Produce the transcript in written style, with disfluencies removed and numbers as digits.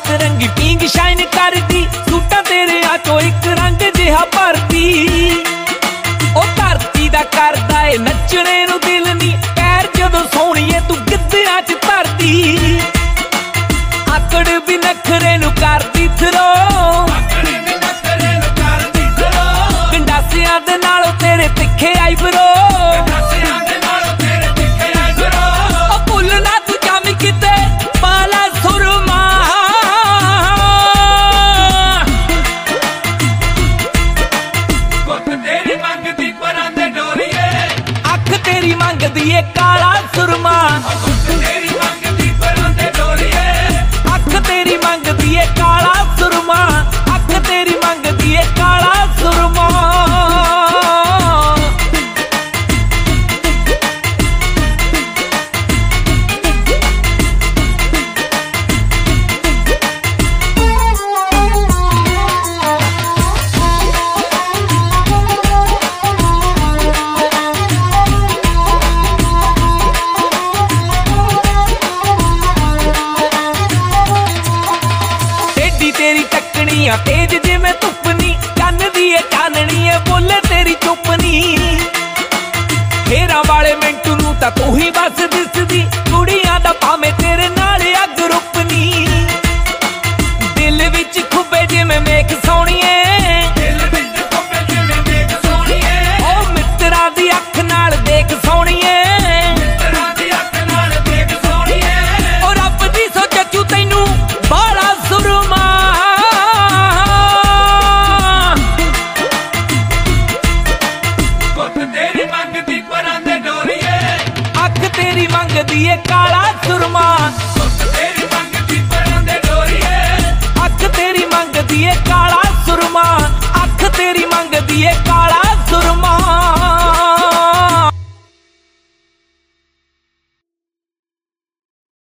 रंगी peeing shine करदी, सूटां तेरे चो एक रंग जिहा भरदी। ओ धरती दा करदा ए नचणे नूं दिल नी, पैर जदों सोहणीए तू गिद्धियां च धरदी। आकड़ भी नखरे नूं करदी थरो, गंडासियां दे नालों तेरे तिखे आईब्रो। तेरी मंगदी ए काला सुरमा, अख तेरी मंगदी ए काला सुरमा, अख तेरी मंगदी ए काला सुरमा। तेरी टकनियां तेज जिवें धुप्पनी, चन्न दी ए चाननी ए बोले तेरी चुप्पनी। फेरां वाले मिंटू नूं तां तू ही बस